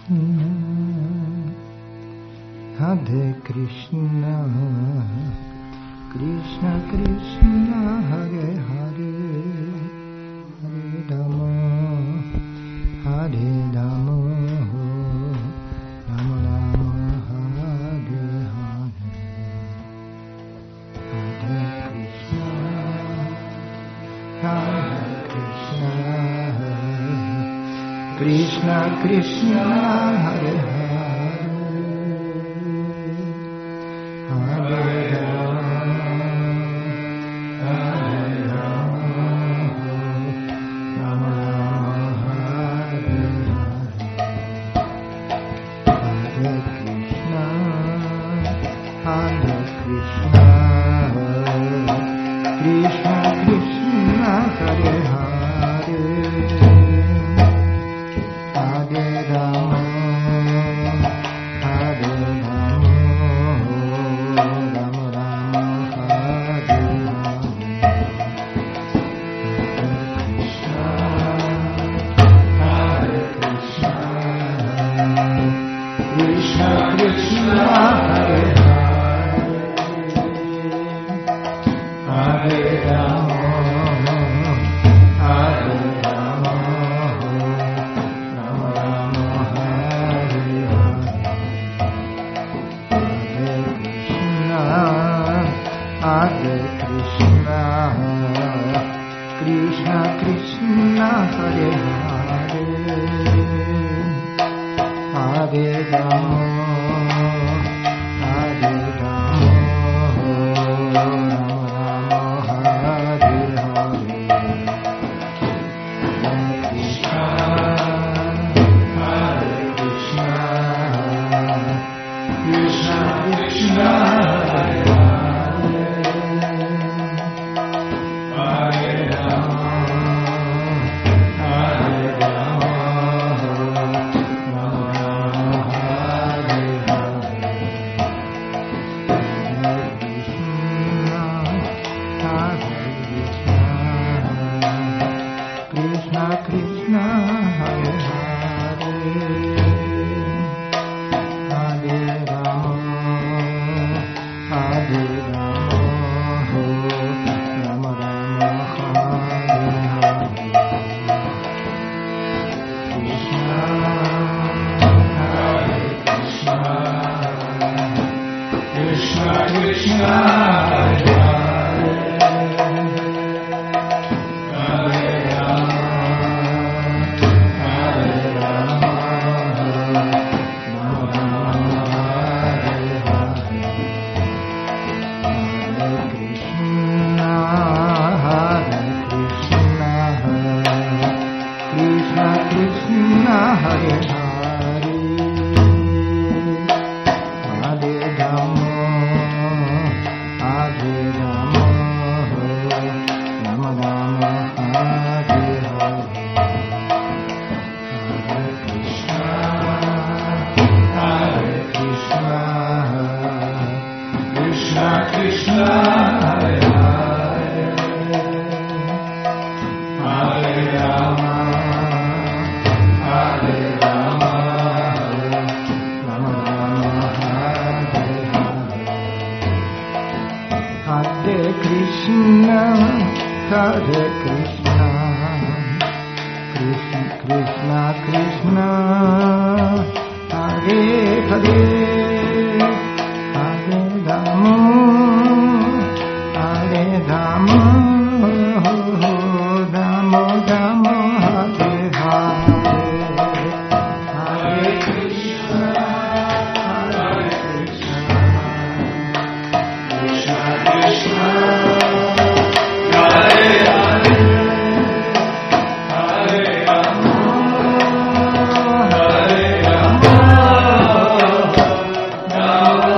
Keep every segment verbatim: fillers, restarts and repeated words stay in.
Krishna, Hare Krishna, Krishna Krishna, Hare Hare, Hare Rama, Hare Rama, Rama Rama, Hare Hare, Hare Krishna, Hare Krishna, Krishna Krishna, Hare Hare, Hare Hare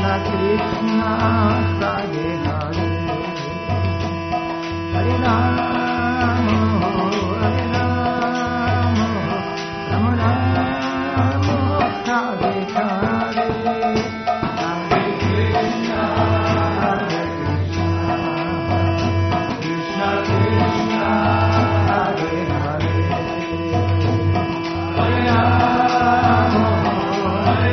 Krishna, Hare Hare, Hare Rama, Hare Rama, Rama Rama, Hare Hare, Hare Krishna, Hare Krishna, Krishna Krishna, Hare Hare, Hare Rama, Hare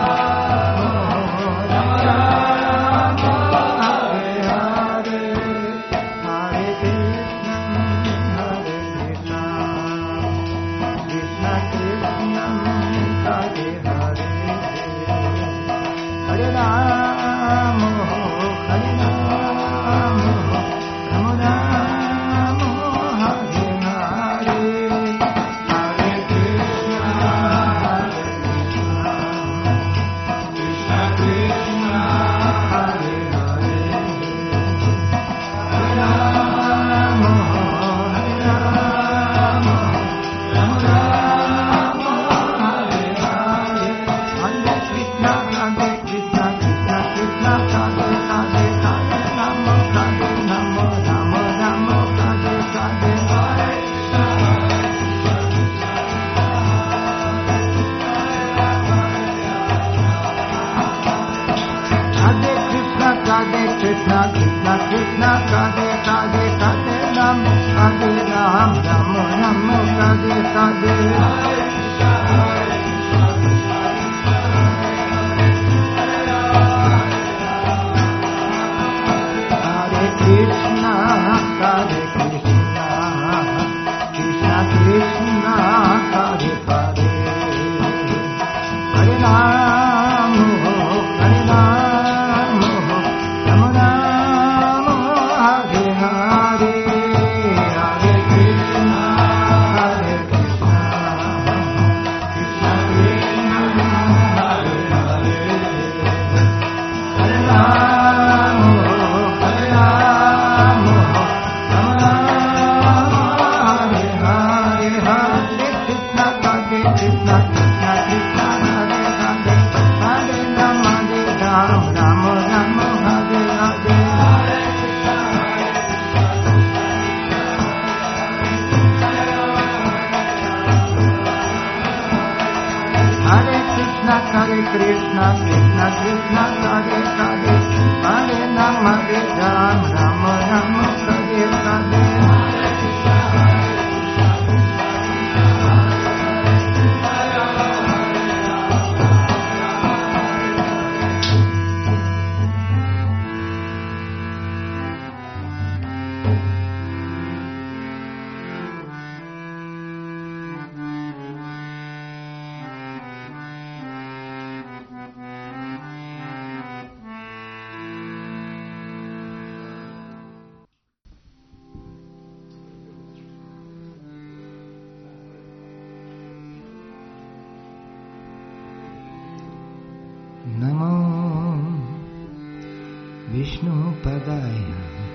Vishnupadaya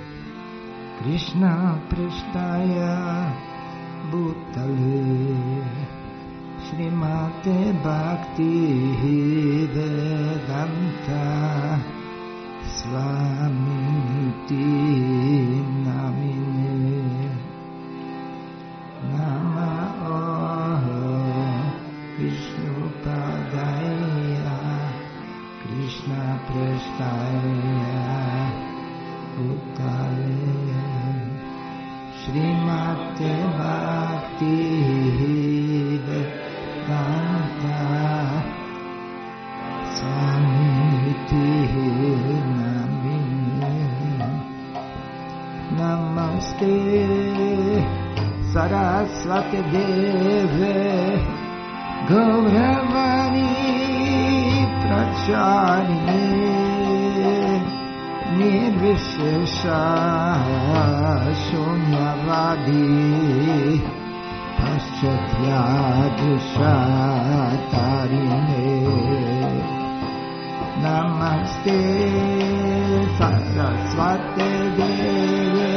Krishna Prasthaya Bhutale Srimate Bhakti Vedanta Swamiti Namine Namo Vishnupadaya Krishna Prasthaya Bhutale Srimate Bhakti Vedanta Swamiti Namine Namaste Saraswati Deve Gauravani Pracharine Nirvishesha Shunyavadi Paschatya Tarine Namaste Saraswati Deve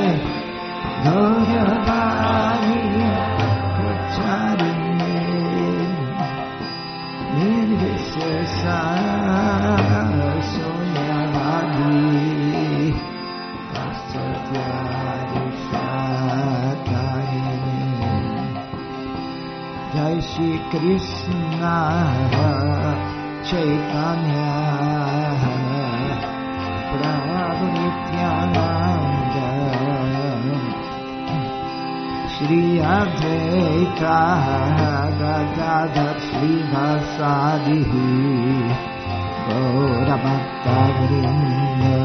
Gauravani Pracharine Nirvishesha Krishna Chaitanya Prabhu Nityananda Shri Advaita Gadadhar Srivasadi Gaura Bhaktavrinda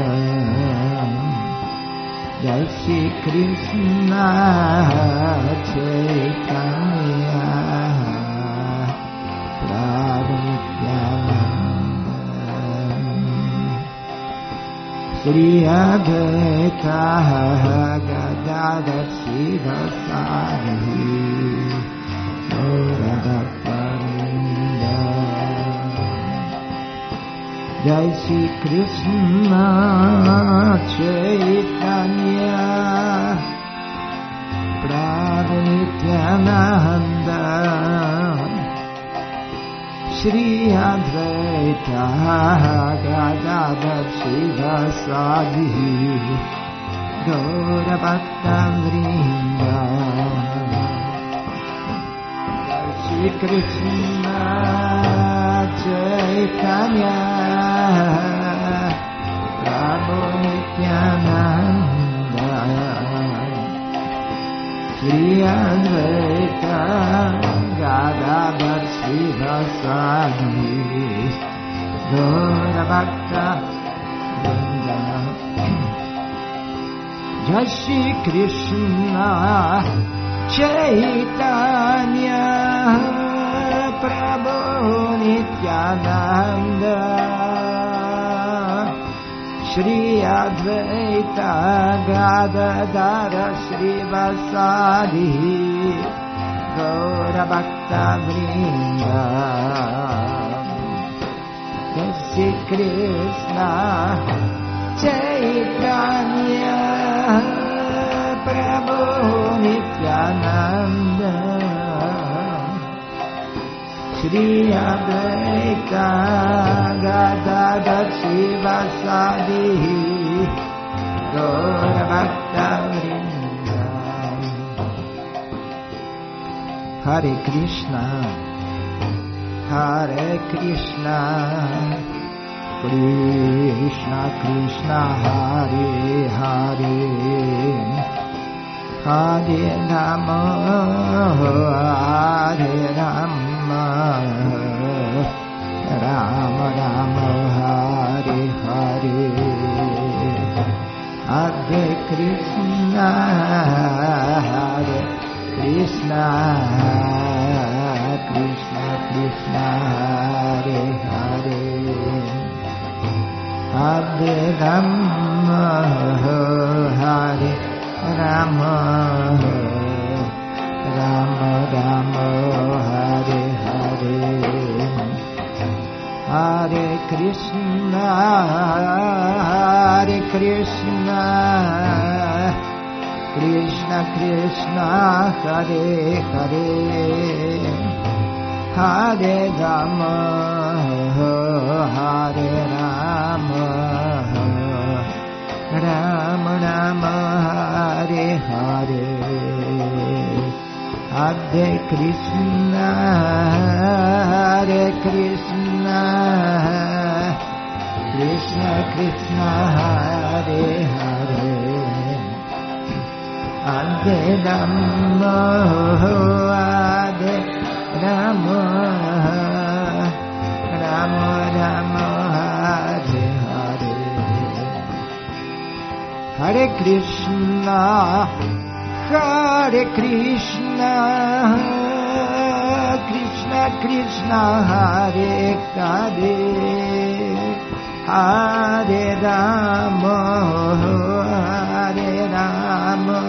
Jai Shri Krishna Chaitanya Prabhu Nityananda Shri Advaita Gadadhar Srivasadi Gaura Bhaktavrinda Jai Shri Krishna Chaitanya Prabhu Nityananda Shri Advaita Gadadhar Srivasadi Gaura Bhaktavrinda Jai Shri Krishna Chaitanya Prabhu Nityananda Shri Advaita Gadadhar Srivasadi Gaura Bhaktavrinda Jai Shri Krishna Chaitanya Prabhu Nityananda Shri Advaita Gadadhar Srivasadi Gaura Bhaktavrinda Jai Shri Krishna Chaitanya Prabhu Nityananda Shri Advaita Gadadhar Srivasadi Gaura Bhaktavrinda Hare Krishna Hare Krishna Krishna Krishna Hare Hare Hare Rama Hare Rama Rama Rama Hare Hare Hare Krishna Hare Krishna Krishna Krishna Hare Hare Hare Rama Hare Rama Rama Rama Hare Hare Hare Krishna Hare Krishna Krishna Krishna Hare Hare Hare Rama Hare Rama Rama Rama Hare Hare Hare Krishna Hare Krishna Krishna Krishna Hare Hare Hare Rama Hare Rama Rama Rama Hare Hare Hare Krishna Hare Krishna Krishna Krishna Hare Hare Hare Rama Hare Rama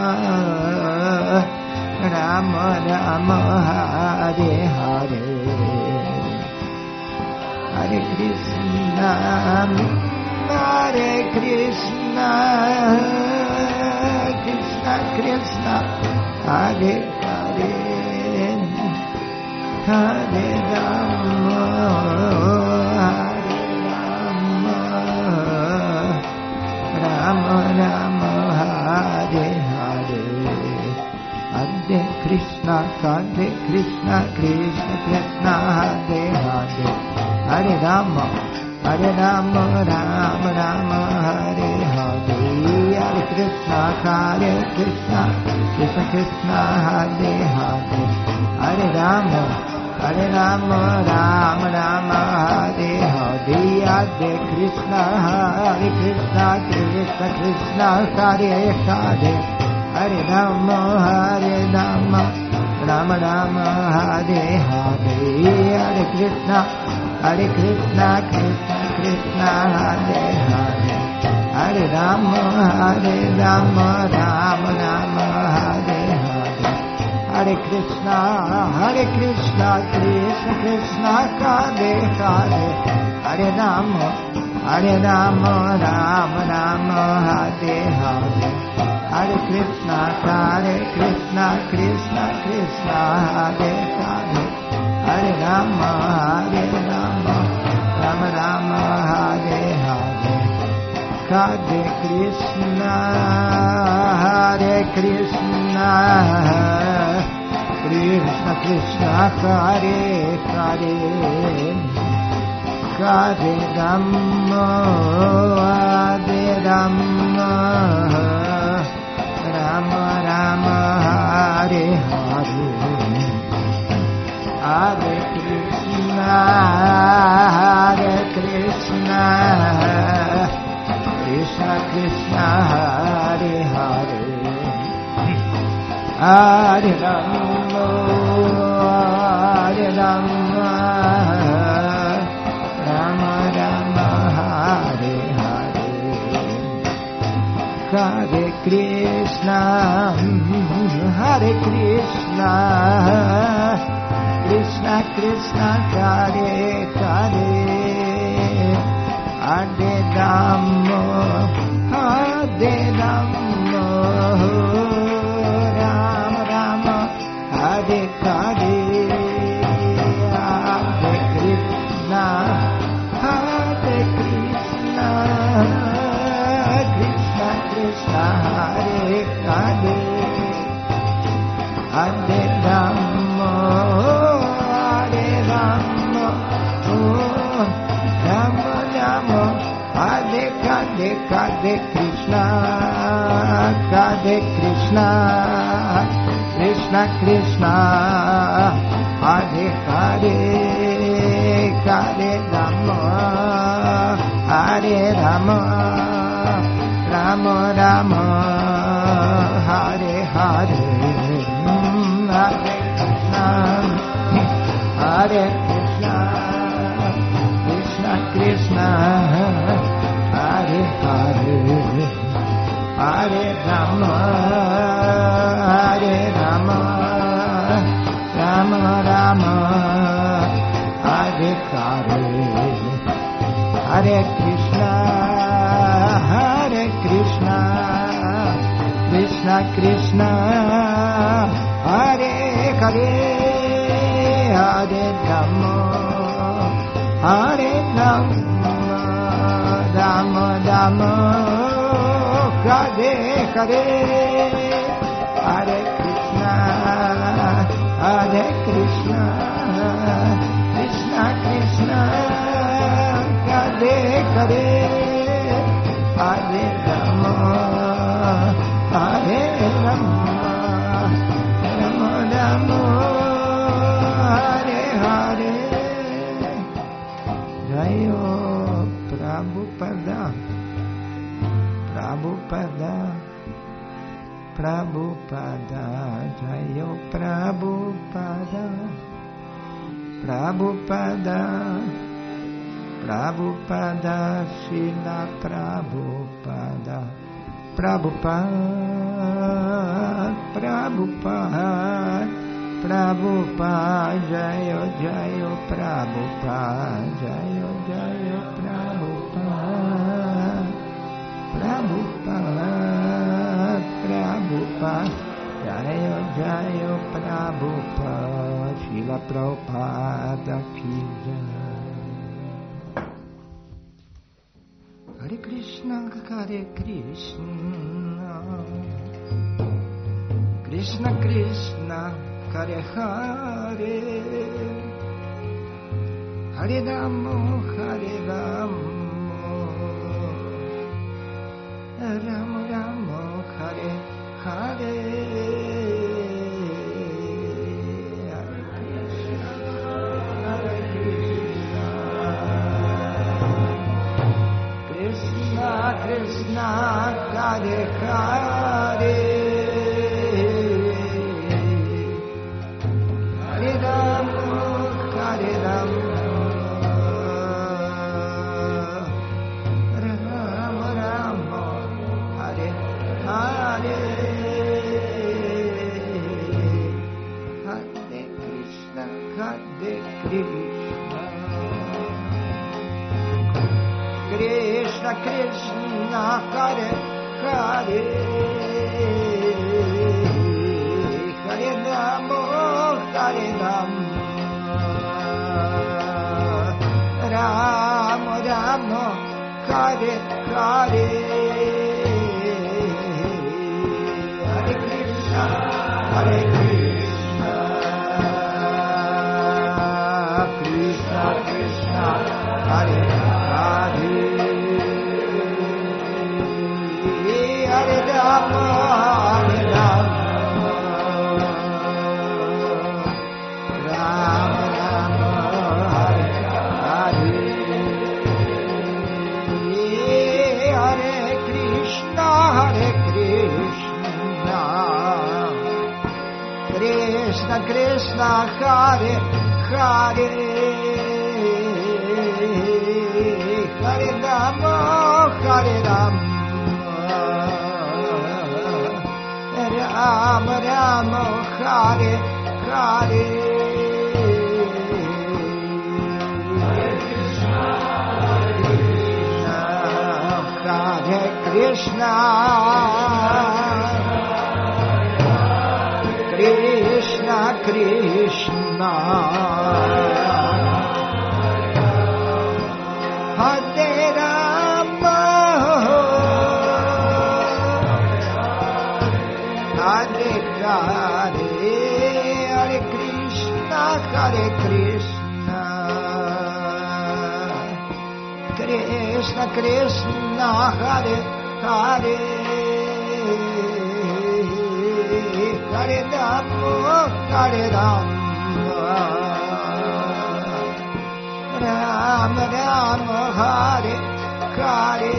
Rama Rama Hare Hare Hare Krishna Hare Krishna Krishna Krishna Hare Hare Hare Rama Hare Rama Rama Rama Hare Hare Hare Krishna Hare Hare Krishna, Krishna Krishna, Hare Hare, Hare Rama, Hare Rama, Rama Rama, Hare Hare, Hare Krishna, Hare Krishna, Krishna Krishna, Hare Hare, Hare Rama, Hare Rama, Rama Rama, Hare Hare, Hare Krishna, Hare Krishna, Krishna Krishna, Hare Hare, Hare Rama, Hare Rama, Rama Rama, Hare Hare, Hare Krishna, Hare Krishna, Krishna Krishna, Hare Hare, Hare Rama, Hare Rama, Rama Rama, Hare Hare, Hare Krishna, Hare Krishna, Krishna Krishna, Hare Hare, Hare Rama, Hare Rama, Rama Rama, Hare Hare, Hare Krishna, Hare Krishna, Krishna Krishna, Hare Hare, Hare Rama, Hare Rama, Rama Rama, Hare Hare, Hare Krishna, Hare Krishna, Krishna Krishna, Hare Hare, Hare Rama, Hare Rama, Rama Rama, Hare Hare, Hare Krishna, Hare Krishna, Krishna Krishna, Hare Hare, Hare Rama, Hare Rama, Rama Rama, Hare Hare, Hare Krishna, Hare Krishna, Krishna Krishna, Hare Hare, Hare Rama, Hare Rama, Rama Rama, Hare Hare, Hare Krishna, Hare Krishna, Krishna Krishna, Hare Hare, Hare Rama, Hare Rama, Rama Rama, Hare Hare, Hare Krishna, Hare Krishna, Krishna Krishna, Hare Hare, Hare Rama, Hare Rama, Rama Rama, Hare Hare, Hare Krishna, Hare Krishna, Krishna Krishna, Hare Hare, Hare Rama, Hare Rama, Rama Rama, Hare Hare, Hare Krishna, Hare Krishna, Krishna Krishna, Hare Hare, Hare Rama, Hare Rama, Rama Rama, Hare Hare, Hare Krishna, Hare Krishna, Krishna Krishna, Hare Hare, Hare Rama, Hare Rama, Rama Rama, Hare Hare. Jayo Prabhupada, Prabhupada, Prabhupada, Jayo Prabhupada, Prabhupada, Prabhupada, Srila Prabhupada, Prabhupada, Prabhupada, Prabhupada, Jayo Jayo Prabhupada, Jayo Jayo Prabhupada, Prabhupada, Prabhupada, Jayo Jayo Prabhupada, Srila Prabhupada ki jai. Hare Krishna, Hare Krishna, Krishna Krishna, Hare Hare Hare Rama Hare Rama Rama Rama Hare Hare Krishna Krishna Hare Hare Hare Rama Hare Rama Rama Rama Hare Hare Hare Krishna Hare Krishna Krishna Krishna Hare Hare Hare Rama Hare Rama Rama Rama Hare Hare Hare Krishna Hare Krishna Krishna Krishna Hare Hare Hare Rama Hare Rama Rama Rama Hare Hare Hare Krishna Hare Krishna Krishna Krishna Hare Hare Hare Rama Hare Rama Rama Rama Hare Hare Hare Krishna Krishna Krishna Hare Rama Hare Hare Hare Krishna Hare Krishna Krishna Krishna Hare Hare Hare Rama Hare Rama Rama Rama Hare Hare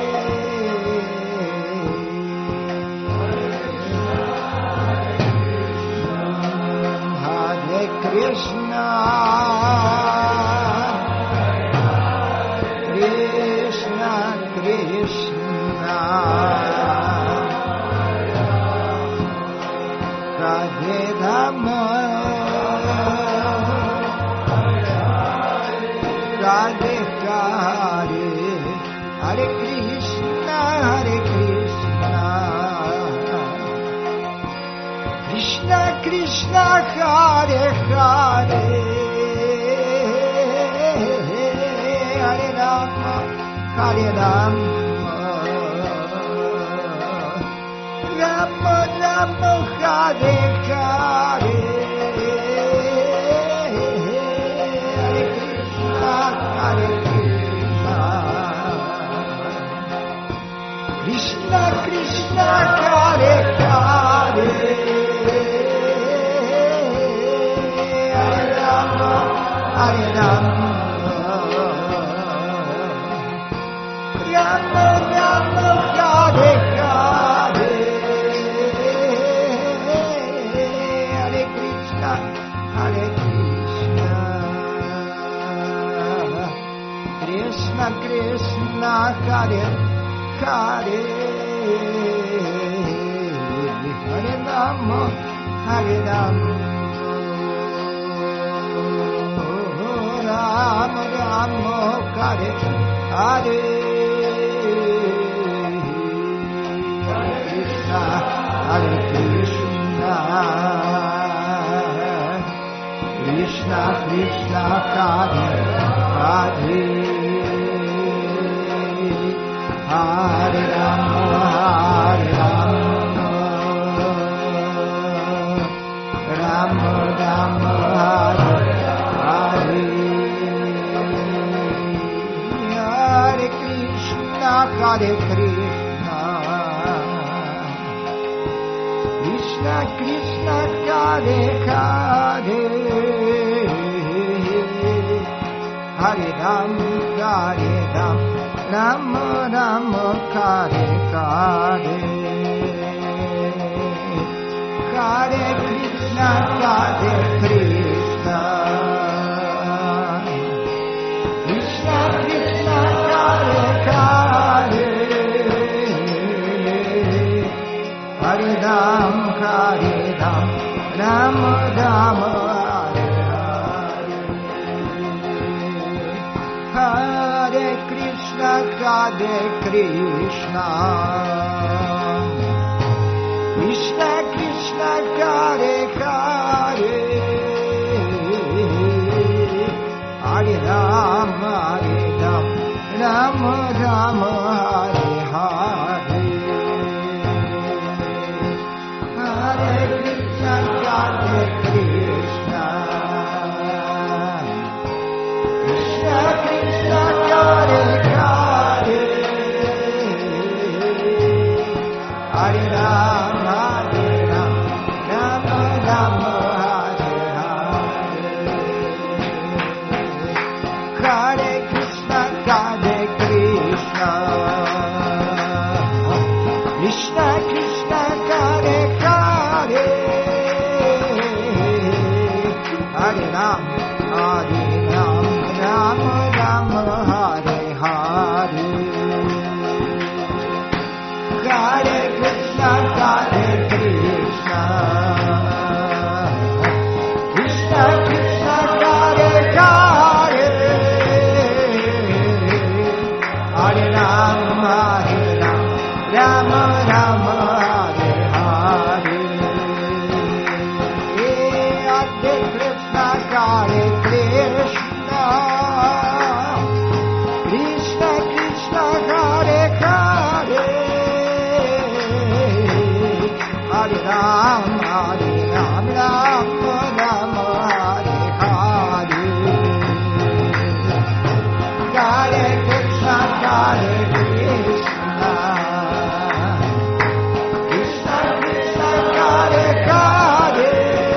Hare Krishna Krishna Krishna Hare Rama Hare Hare Hare Krishna Hare Krishna Krishna Krishna Hare Hare Hare Rama Hare Rama Rama Rama Hare Hare Hare Krishna Hare Krishna Krishna Krishna Hare Hare Hare Rama Hare Rama Rama Rama Hare Hare Hare Krishna Hare Krishna Krishna Krishna Hare Hare Hare Rama Hare Rama Rama Rama Hare Hare Hare Krishna Krishna Krishna Hare Hare Hare Rama Hare Rama Rama Krishna, Hare Krishna, Krishna Krishna, Hare Hare, Hare Ram, Hare Ram, Ram Ram, Hare Hare, Hare Krishna, Hare Krishna, Krishna Krishna, Hare Hare, Hare Ram, Hare Ram, Ram Ram, Hare Hare, Hare Krishna, Hare Krishna, Krishna Krishna, Hare Hare, Hare Ram, Hare Ram, Ram Ram, Hare Hare, Hare Krishna, Hare Krishna, Krishna Krishna, Hare Hare, Hare Ram, Hare Ram, Ram Ram, Hare Hare, Hare Krishna, Hare Krishna, Krishna Krishna, Hare Hare, Hare Ram, Hare Ram, Ram Ram, Hare Hare, Hare Krishna, Hare Krishna, Krishna Krishna, Hare Hare, Hare Ram, Hare Ram, Ram Ram, Hare Hare, Hare Krishna, Hare Krishna, Krishna Krishna, Hare Hare, Hare Ram, Hare Ram, Ram Ram, Hare Hare, Hare Krishna, Hare Krishna, Krishna Krishna, Hare Hare,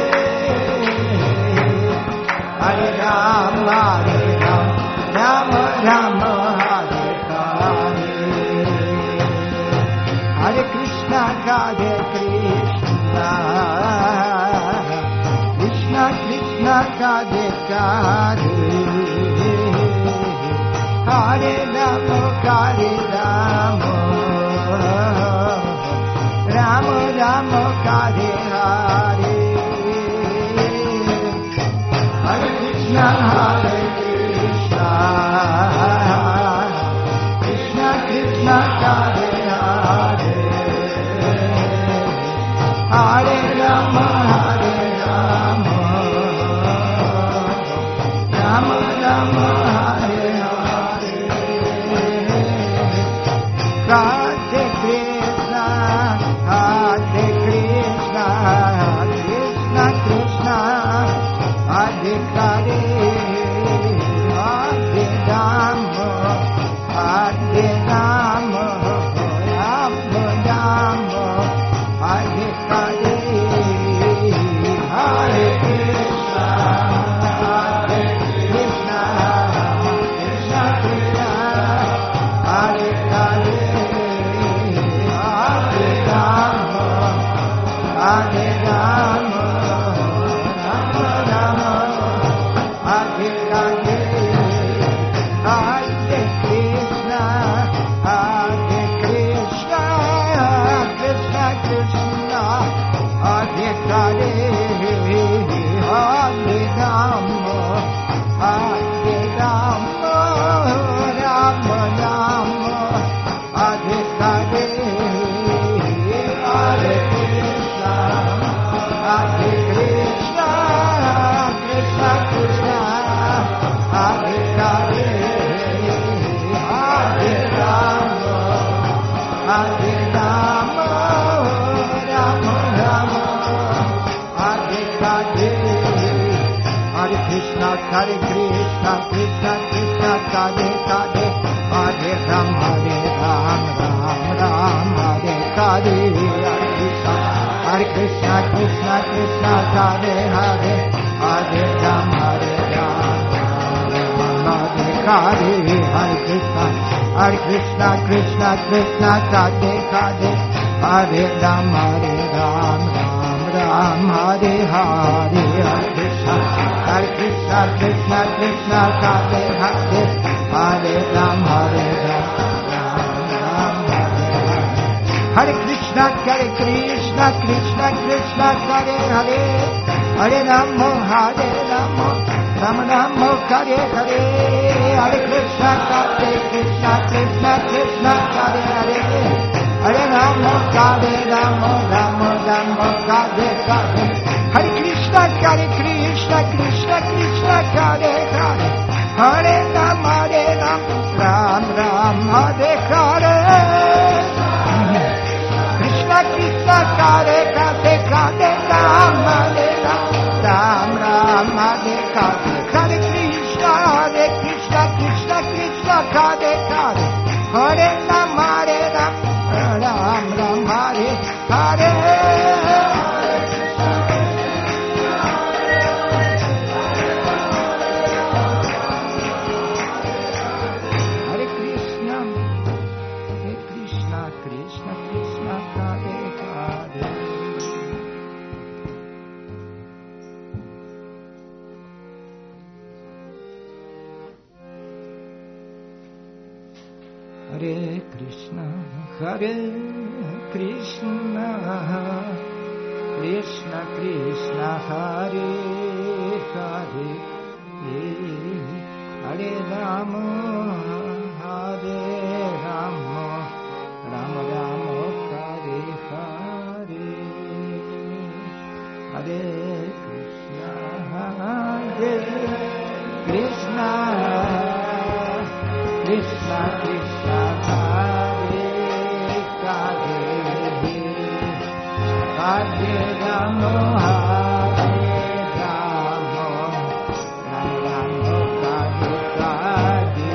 Hare Ram, Hare Ram, Ram Ram, Hare Hare, Hare Krishna, Hare Krishna, Krishna Krishna, Hare Hare, Hare Ram, Hare Ram, Ram Ram, Hare Hare, Hare Krishna, Hare Krishna, Krishna Krishna, Hare Hare, Hare Ram, Hare Ram, Ram Ram, Hare Hare, Ram, Hare Ram, Ram Ram, Hare Hare, Hare Krishna, Hare Krishna, Krishna Krishna, Hare Hare, Hare Ram, Hare Ram, Hare Hare, Hare Krishna, Hare Krishna, Krishna Krishna, Hare Hare, Hare Ram, Hare Ram, Ram Ram, Hare Hare, Hare Krishna, Hare Krishna, Krishna Krishna, Hare Hare, Hare Ram, Hare Ram, Ram Ram, Hare Hare, Hare Krishna, Hare Krishna, Krishna Krishna, Hare Hare, Hare Rama, Hare Rama, Rama Rama, Hare Hare, Hare Krishna, Hare Krishna, Krishna Krishna, Hare Hare, Hare Rama, Hare Rama, Rama Rama, Hare Hare, Hare Krishna, Hare Krishna, Krishna Krishna, Hare Hare, Hare Rama, Hare Rama, Rama Rama, Hare Hare, Krishna Krishna, Hare Hare, Hare Rama, Hare Rama, Rama Rama, Hare Hare, Hare Krishna, Hare Krishna, Krishna Krishna, Hare Hare, Hare Rama, Hare Rama, Ram Ram, Hare Hare, Hare Krishna, Hare Krishna, Krishna Krishna, Hare Hare. Hare Krishna, Hare Krishna, Krishna Krishna, Hare Hare, Hare Rama, Hare Rama, Rama Rama, Hare Hare, Hare Krishna, Hare Krishna, Krishna Krishna, Hare Hare, Hare Rama, Hare Rama, Rama Rama, Hare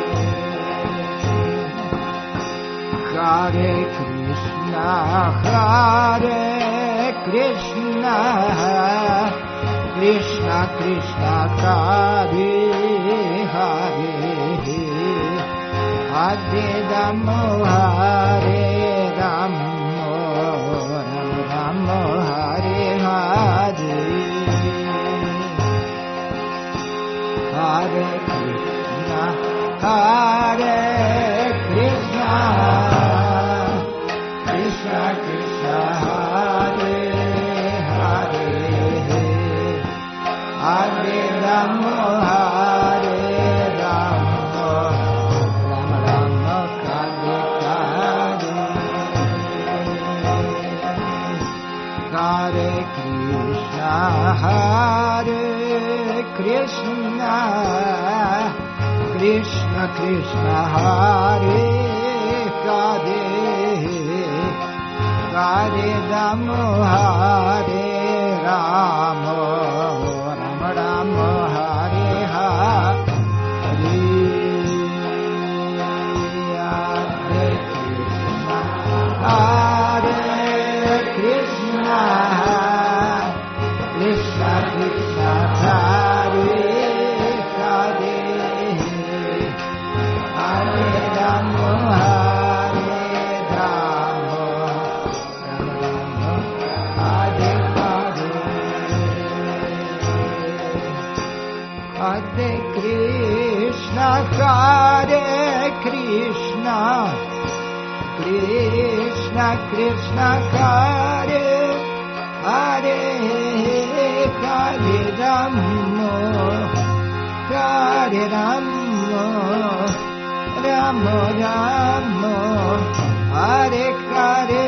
Hare, Hare Krishna, Hare Krishna, Krishna Krishna, Hare Hare, Hare Rama, Hare Rama, Rama Rama, Hare Hare, Hare Krishna, Hare Krishna, Krishna Krishna, Hare Hare, Hare Rama, Hare Rama, Rama Rama, Hare Hare, Hare Krishna, Hare Krishna, Krishna Krishna, Hare Hare, Hare Rama, Hare Rama, Rama Rama, Hare Hare, Hare Krishna, Krishna Krishna, Hare Hare, Hare Rama, Hare Rama, Rama Rama, Hare Hare, Hare Krishna, Hare Krishna, Krishna Krishna, Hare Hare, Hare Rama, Hare Rama, Rama Rama, Hare Hare,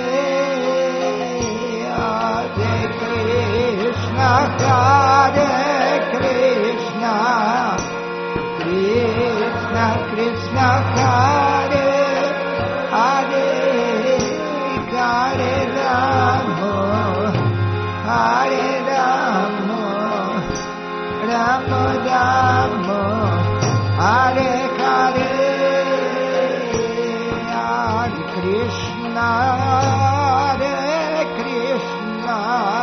Hare Krishna, Hare Krishna, Krishna Krishna, Hare Hare, Hare Rama, Hare Rama, Rama Rama, Hare Hare, Krishna, Hare Krishna,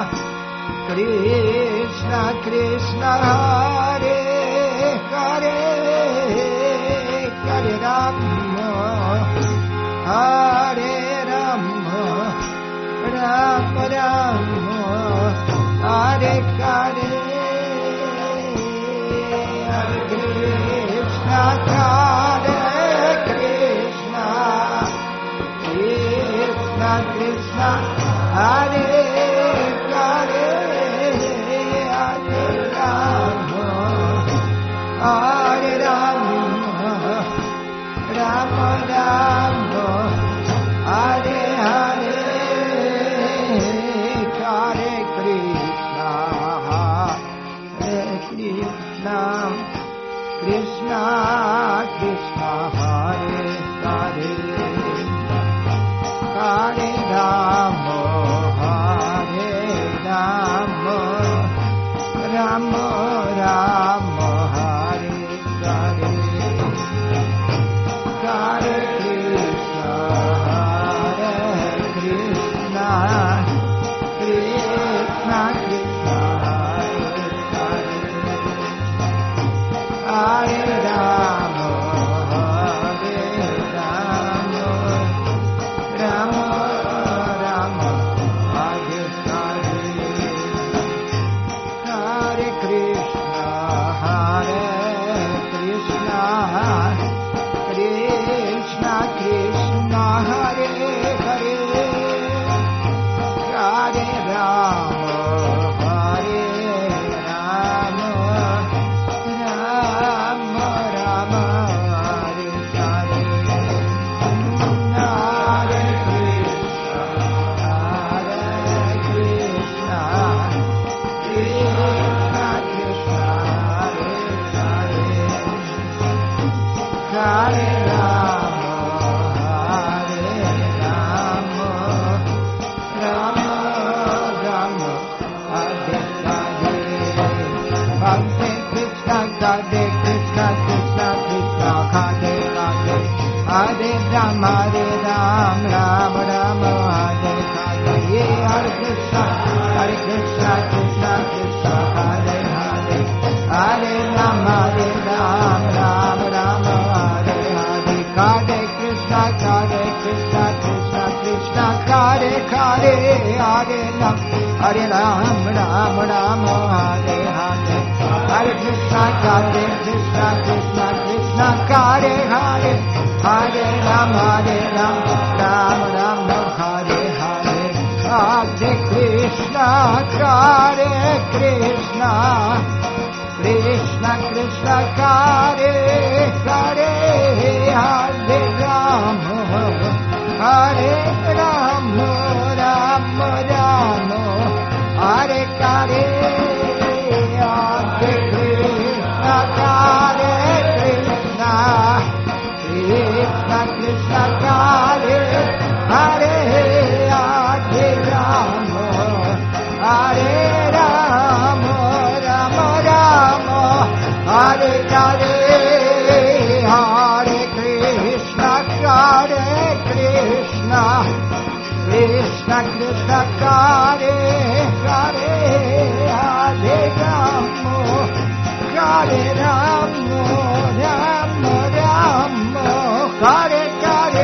Krishna Krishna, Hare Hare, Hare Rama, Hare Rama, Rama Rama, Hare Hare, Hare Krishna, Hare Krishna, Krishna Krishna, Hare Hare, Hare Rama, Hare Rama, Rama Rama, Hare Hare, Hare Krishna, Hare Krishna, Krishna Krishna, Hare Hare, Hare Rama, Hare Rama, Rama Rama, Hare Hare, Hare Krishna, Hare Krishna, Krishna Krishna, Hare Hare, Hare Rama, Hare Rama, Rama Rama, Hare Hare, Hare Krishna, Hare Krishna, Krishna Krishna, Hare Hare, Hare Rama, Hare Rama, Rama Rama, Hare Hare, Hare Krishna, Hare Krishna, Krishna Krishna, Hare Hare, Hare Rama, Hare Rama, Rama Rama, Hare Hare, Hare Krishna, Hare Krishna, Krishna Krishna, Hare Hare, Hare Rama, Hare Rama, Rama Rama, Hare Hare, Hare Krishna, Hare Krishna, Krishna Krishna, Hare Hare, Hare Rama, Hare Rama, Rama Rama, Hare Hare, Hare Krishna, Hare Krishna, Krishna Krishna, Hare Hare, Hare Rama, Hare Rama, Rama Rama, Hare Hare, Hare Krishna, Hare Krishna, Krishna Krishna, Hare Hare, Hare Rama, Hare Rama, Rama Rama, Hare Hare, Hare Krishna, Hare Krishna, Krishna Krishna, Hare Hare, Hare Rama, Hare Rama, Rama Rama, Hare Hare, Hare Krishna, Hare Krishna, Krishna Krishna, Hare Hare, Hare Rama, Hare Rama, Rama Rama, Hare Hare, Hare Krishna, Hare Krishna, Krishna Krishna, Hare Hare, Hare Rama, Hare Rama, Rama Rama, Hare Hare,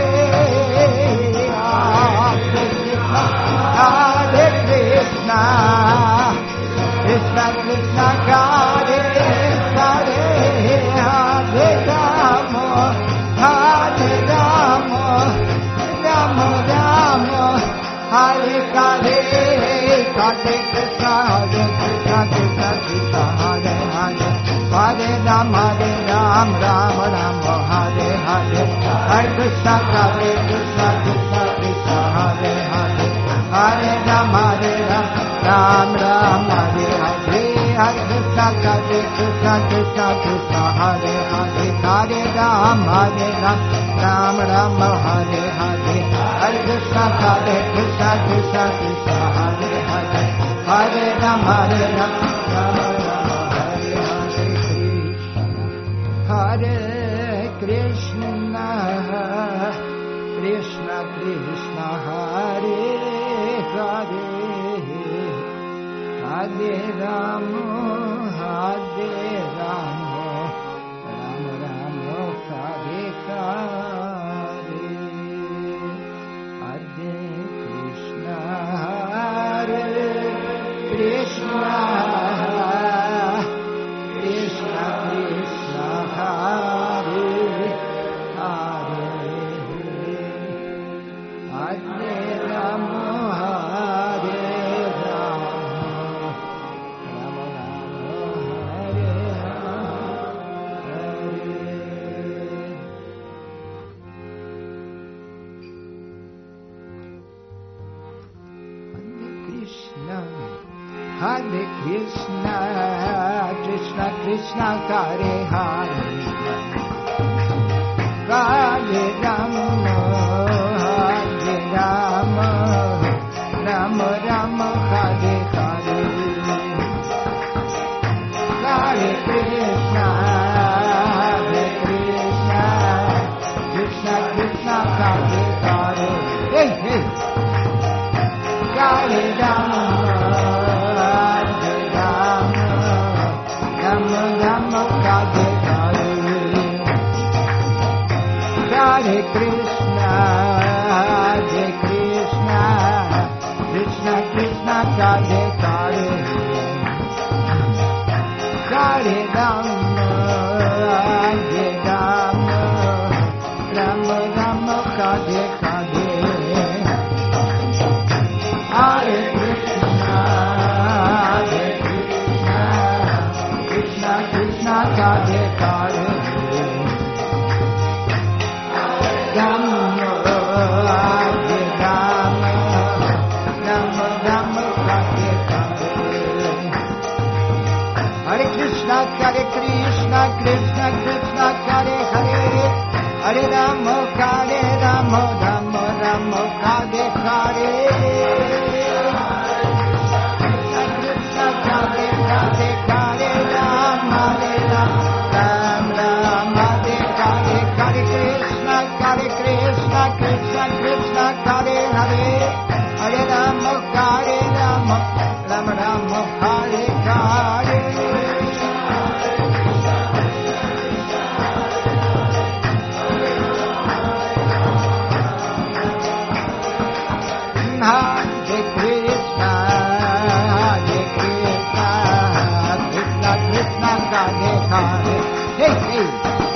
Hare Krishna, Krishna Krishna, Hare Hare, Hare Rama, Hare Rama, Rama Rama, Hare Hare, Hare Krishna, Hare Krishna, Krishna Krishna, Hare Hare, Hare Rama, Hare Rama, Rama Rama, Hare Hare, Hare Krishna, Hare Krishna, Krishna Krishna, Hare Hare, Hare Rama, Hare Rama, Rama Rama, Hare Hare, Hare Krishna, Hare Krishna, Krishna Krishna, Hare Hare, Hare Rama, Hare Rama, Rama Rama, Hare Hare, Hare Krishna, Hare Krishna, Krishna Krishna, Hare Hare, Hare Rama, Hare Rama, Rama Rama, Hare Hare, Hare Krishna, Krishna Krishna Hare Hare Hare Rama Hare Rama Rama Rama Hare Hare Hare Krishna Hare Krishna Krishna Krishna Hare Hare Hare Rama Hare Rama Rama Rama Hare Hare Krishna, Krishna Krishna Hare Hare, Hare Rama, Hare Rama, Rama Rama Hare Hare, Hare Krishna, Hare Krishna, Krishna Krishna Hare Hare, hey hey, Hare Rama. Hare Krishna, Hare Krishna, Krishna Krishna Hare Hare, Hare Rama, Hare Rama, Rama Rama Hare Hare, Hare Krishna, Hare Krishna, Krishna Krishna Hare Hare. Hare Krishna, Hare Krishna, Krishna Krishna Hare Hare, Hare Rama, Hare Rama, Rama Rama Hare Hare, Krishna Hare Hare, Hare Rama, Hare Rama, Rama Hare Hare, Hare Krishna, Hare Krishna, Krishna Krishna Hare Hare, Hare Rama, Hare Rama, Rama Rama Hare Hare. Hare Krishna, Hare Krishna, Krishna Krishna Hare Hare, hey hey,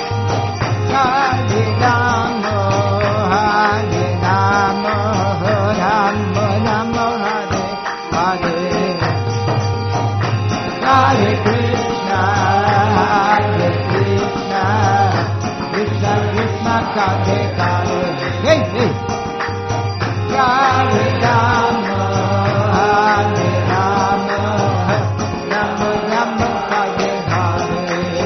Hare Rama, Hare Rama, Rama Rama Hare Hare, Hare Krishna, Hare Krishna, Krishna Krishna Hare Hare, hey hey. Hare Rama, Hare Rama, Rama Rama Hare Hare,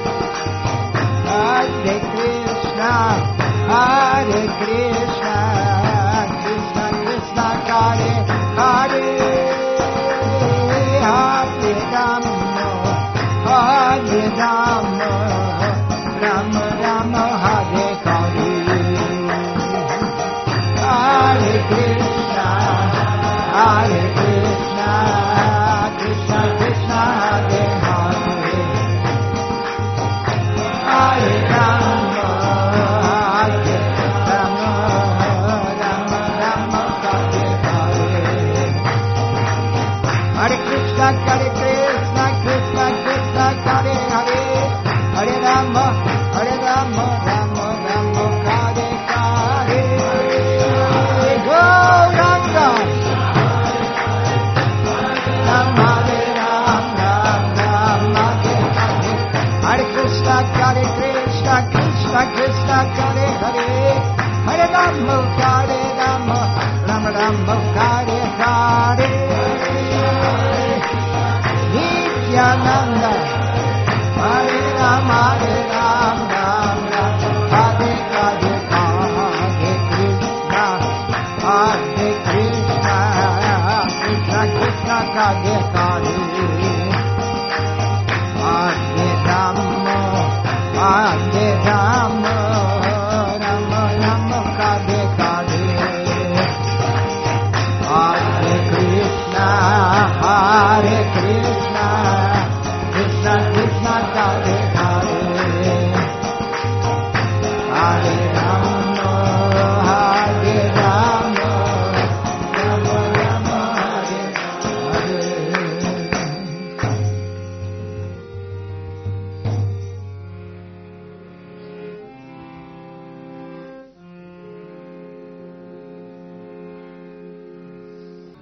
Hare Krishna, Hare Krishna, Krishna Krishna Hare Hare, Hare Rama, Hare Rama, Rama Rama Hare Hare. Hare Krishna, Hare Krishna, Krishna Krishna Hare Hare, Hare Rama, Hare Rama, Rama Rama Hare Hare, Hare Krishna, Hare Krishna, Krishna Krishna Hare Hare, Hare Rama, Hare Rama, Rama Rama Hare Hare. Hare Krishna, Hare Krishna, Krishna Krishna Hare Hare, Hare Rama, Hare Rama, Rama Rama Hare Hare, Nityananda, Hare Rama, Hare Rama, Hare Hare, Hare Krishna, Hare Krishna, Krishna Krishna Hare Hare, Hare Rama, Hare Rama, Rama Rama Hare Hare,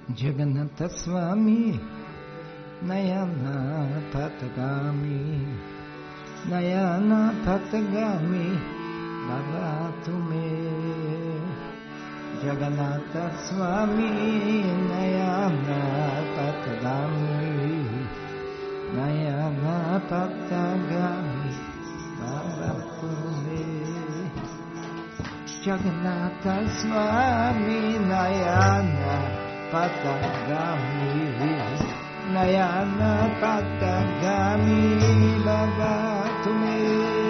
Jagannatha Swami Nayana Patagami Nayana Patagami Bhavatu me Jagannatha Swami Nayana Patagami Nayana Patagami Bhavatu me Jagannatha Swami Nayana Patagami Nayana Patagami Bhavatu me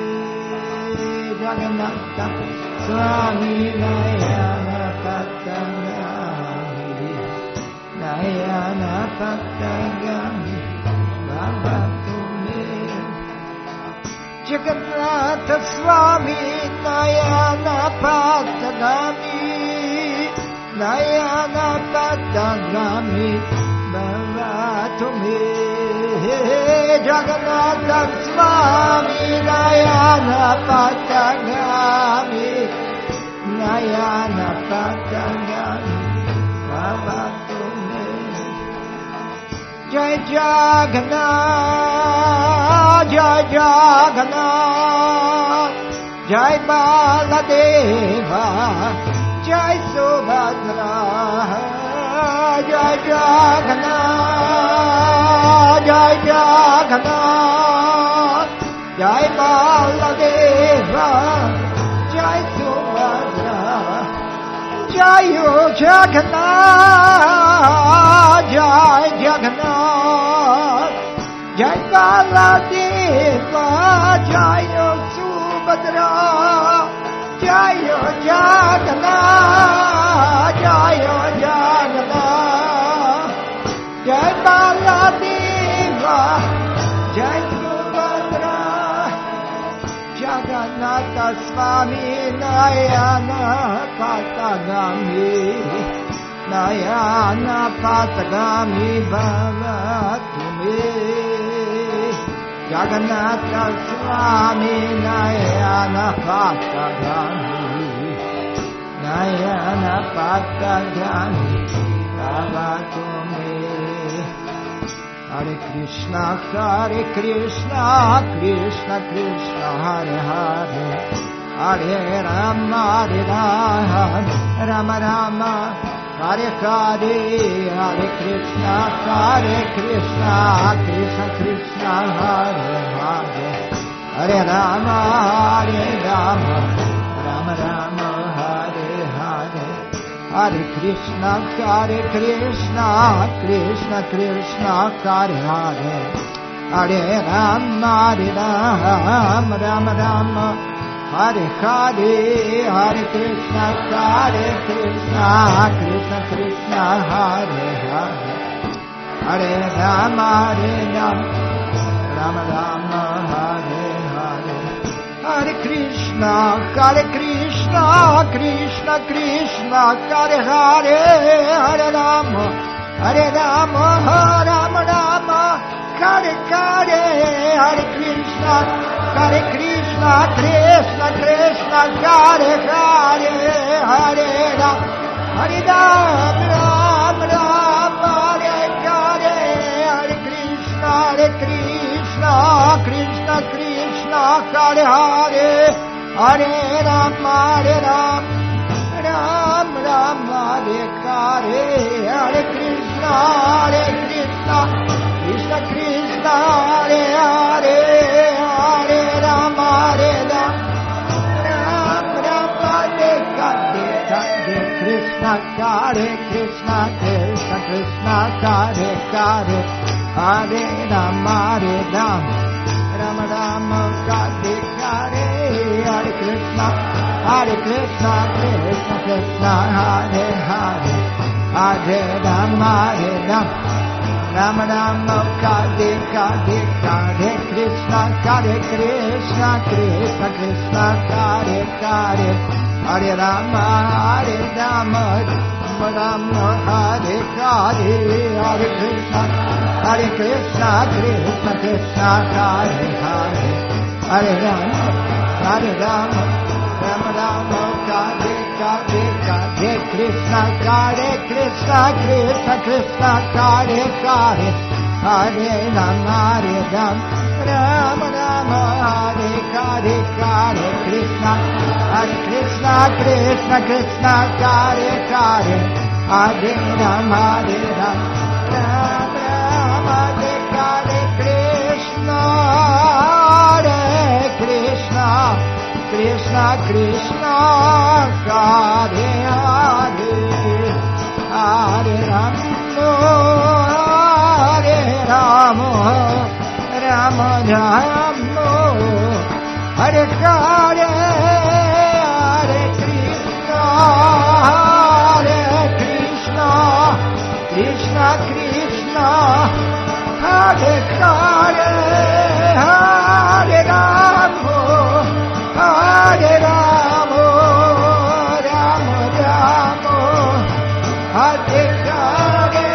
Jagannatha Swami Nayana Patagami Nayana Patagami Bhavatu me Jagannatha Swami Nayana Patagami Nayana Patagami Bhavatu me Jagannatha Swami Nayana Patagami Nayana Patagami Bhavatu me Jai Jagannath Jai Jagannath Jai Baladeva Jai Subhadra Jai Jagannath Jai Jagannath Jai Baladeva Jai Subhadra Jai Jagannath Jai Jagannath Jai Baladeva Jai Subhadra Jayo Jagannath, Jayo Jagannath, Jai Baladeva, Jai Subhadra, Jagannatha Swami Nayana Patagami, Nayana Patagami Bhavatu me. Jagannatha Swami Nayana Patagami Nayana Patagami Bhavatu me Hare Krishna Hare Krishna Krishna Krishna Hare Hare Hare Rama Hare Rama Rama Rama Hare Hare Hare Krishna Hare Krishna Krishna Krishna Hare Hare Hare Rama Hare Rama Rama Rama Hare Hare Hare Krishna Hare Krishna Krishna Krishna Hare Hare Hare Rama Hare Rama Rama Rama Hare Hare Hare Krishna Hare Krishna Krishna Krishna Hare Hare Hare Rama Hare Rama Rama Rama Hare Hare Hare Krishna Hare Krishna Krishna Krishna Hare Hare Hare Rama Hare Rama Rama Rama Hare Hare Hare Krishna Hare Krishna Krishna Krishna Hare Hare Hare Ram Hare Ram Ram Ram Hare Hare Hare Krishna Hare Krishna Krishna Krishna Hare Hare Hare Ram Hare Ram Ram Ram Hare Hare Hare Krishna Hare Krishna Krishna Krishna Hare Hare Hare Rama Hare Rama Ram Ram Hare Hare Hare Krishna Hare Krishna Krishna Krishna Hare Hare Hare Rama Hare Rama Rama Rama Hare Hare Hare Krishna Hare Krishna Krishna Krishna Hare Hare Hare Rama Hare Rama Rama Rama Hare Hare Hare Krishna Hare Krishna Krishna Krishna Hare Hare Hare Rama Hare Rama Rama Rama Hare Hare Hare Krishna Hare Krishna Krishna Krishna Hare Hare Hare Rama Hare Rama Rama Rama Hare Hare Hare Krishna, Hare Krishna, Krishna Krishna, Hare Hare, Hare Rama, Hare Rama, Rama Rama, Hare Hare, Hare Krishna, Hare Krishna, Krishna Krishna, Hare Hare, Hare Rama, Hare Rama, Rama Rama, Hare Hare Krishna, Hare Krishna, Krishna Krishna, Hare Hare, Hare Rama, Hare Rama, Rama Rama, Hare Hare, Hare Krishna, Hare Krishna, Krishna Krishna, Hare Hare, Hare Rama, Hare Rama, Rama Rama, Hare Hare.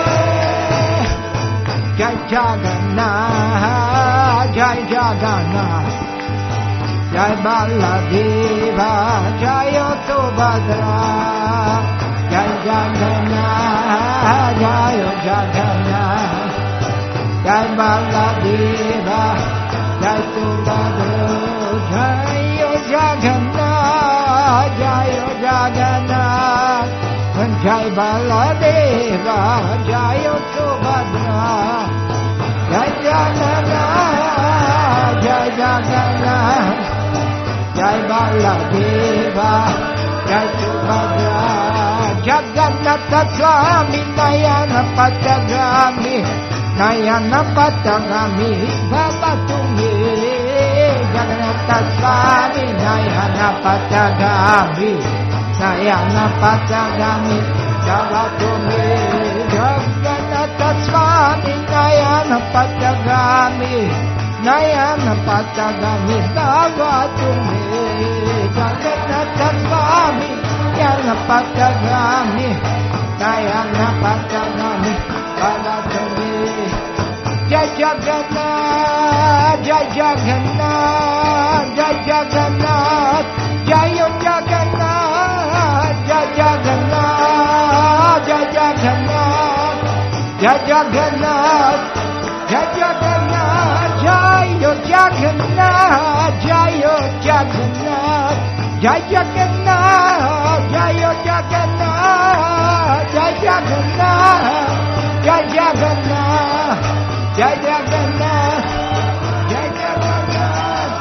Jai Jagannath, Jai Jagannath, Jai Baladeva, Jai Subhadra, Jai Jagannath, Jai Jagannath, Jai Baladeva, Jai Subhadra, Jai Jagannath, Jai Jagannath, Jai Baladeva, Jai Subhadra, Jai Jagannath, Jai Jagannath, Jai Baladeva, Jai Subhadra, Jagannatha Swami, Nayana Patagami, Nayana Patagami, Bhavatumi, Jagannatha Swami, Nayana Patagami, Nayana Patagami, Bhavatumi, Jagannatha Swami, Nayana Patagami, Nayana Patagami, Bhavatumi, Jagannatha Swami, Nayana Patagami, Nayana Patagami, Bhavatumi. Jai Jagannath, Jai Jagannath, Jai Jagannath, Jai Jagannath, Jai Jagannath, Jai Jagannath, Jai Jagannath, Jai Jagannath, Jai Jagannath, Jai Jagannath, Jai Jagannath, Jai Jagannath, Jai Jagannath, Jai Jagannath, Jai Jagannath, Jai Jagannath.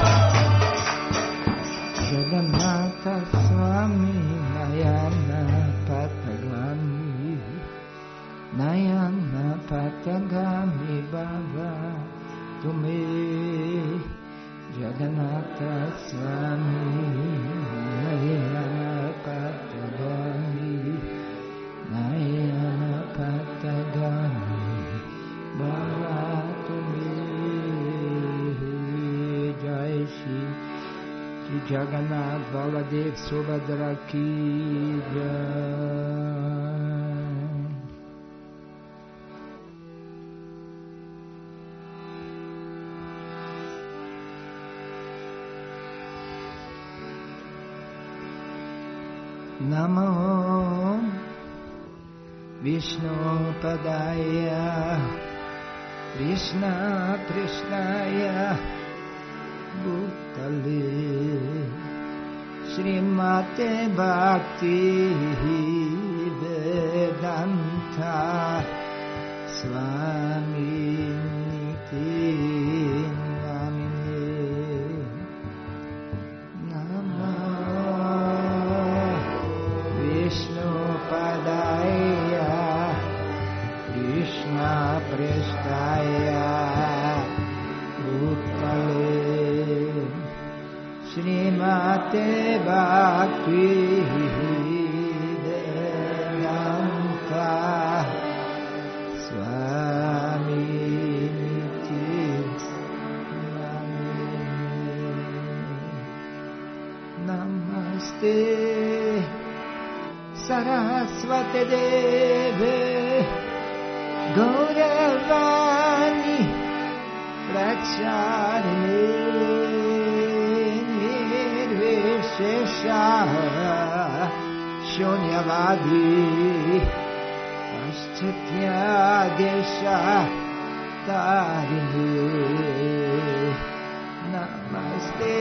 Jagannatha Swami, Nayana Patagami, Nayana Patagami, Baba Tumi. Jagannatha Swami, Nayana Patagami, Nayana Patagami, Baba Tumi. Jai Shri Jagannath Baladev Subhadra ki jai. Namo Vishnu Padaya Krishna Krishnaya Bhutale Srimate Bhakti Vedanta Swami Niti Namine Namo Vishnu Padaya Krishna Prestaya Bhutale Srimate Bhakti Vedanta Swami Niti Namine Namaste Saraswate Deve Gauravani Prachare Nirvishesha Shunyavadi Ashtya Desha Tarini Namaste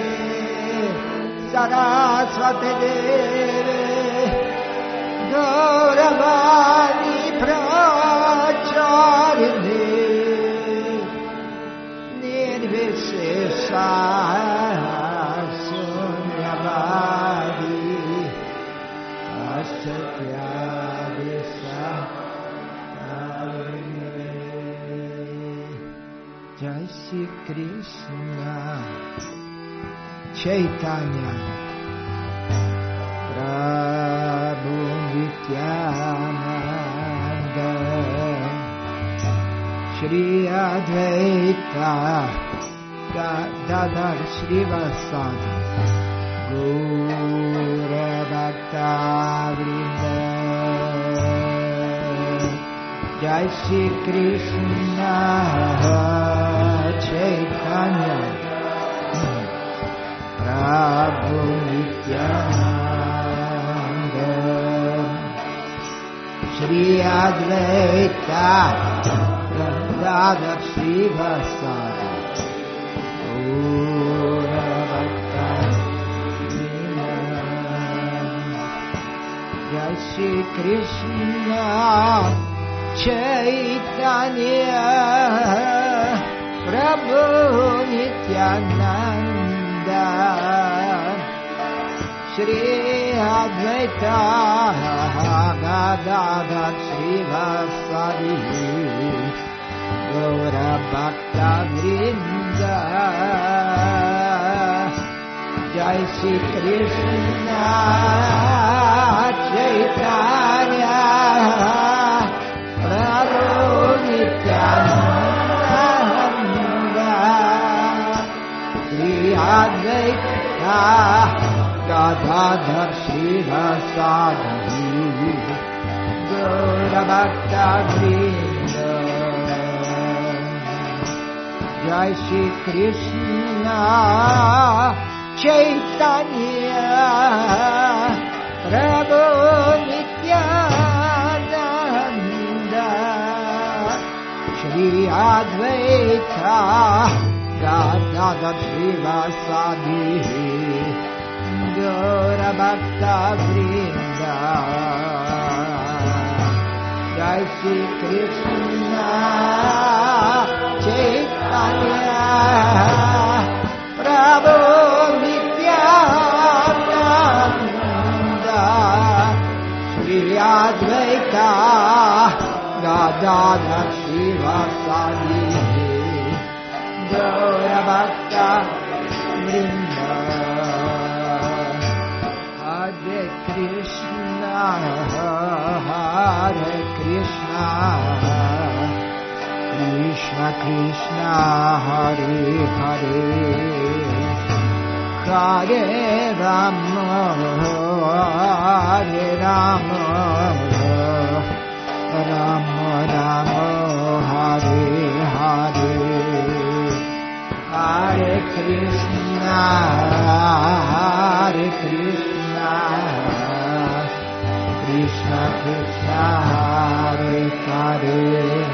Saraswati Devi Gauravani Pracharini Nirvishesha Sunyavadi Ashtya Desha Jai Shri Krishna Chaitanya Prabhu Nityananda Shri Advaita Gadadhar Srivasadi Gaura Bhakta Vrinda Jai Shri Krishna Chaitanya Prabhu Nityananda Shri Advaita Gadadhar Srivasadi Gaura Bhakta Vrinda Jai Shri Krishna Chaitanya Prabhu Nityananda Shri Advaita Gadadhar Srivasadi Gaura Bhakta Vrinda Jai Shri Krishna Chaitanya Prabhu Nityananda Shri Advaita Gadadhar Srivasadi Gaura Bhakta Vrinda Jai Shri Krishna Chaitanya Prabhu Nityananda Shri Advaita Gadadhar Srivasadi Gaura Bhakta Vrinda Jai Shri Krishna Chaitanya Prabhu Nityananda Shri Advaita Gadadhar Srivasadi Gaura Bhakta Vrinda Hare Krishna Hare Krishna Krishna Krishna Hare Hare Hare Rama Hare Rama Rama Rama Hare Hare Hare Krishna Hare Krishna Krishna Krishna Hare Hare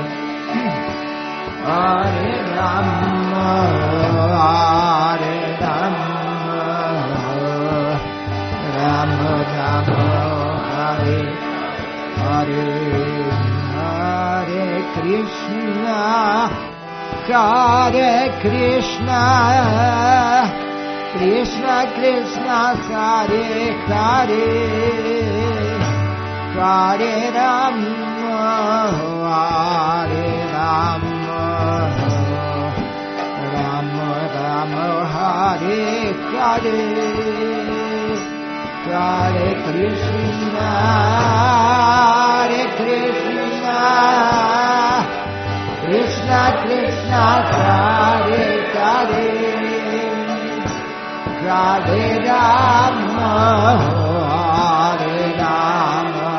Hare Rama Hare Rama Rama Rama Hare Hare Hare Krishna Hare Krishna Krishna Krishna Hare Hare Hare Rama Hare Rama Rama Rama Hare Hare Hare Krishna Hare Krishna Krishna Krishna Hare Hare Hare Rama Hare Rama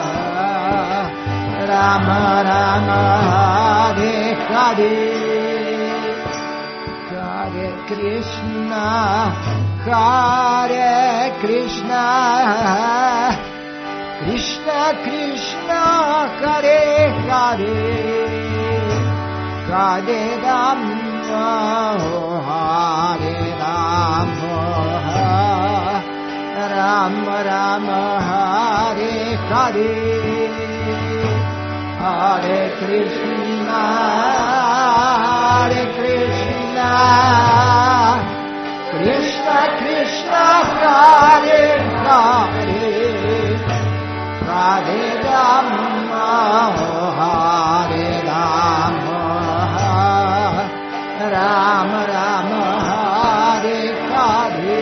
Rama Rama Hare Hare Hare Krishna Hare Krishna Krishna, Hare Hare, Hare Rama, Hare Rama, Rama Rama, Hare Hare, Hare Krishna, Hare Krishna, Krishna Krishna, Hare Hare, Hare Rama, Hare Rama, Rama Rama, Hare Hare,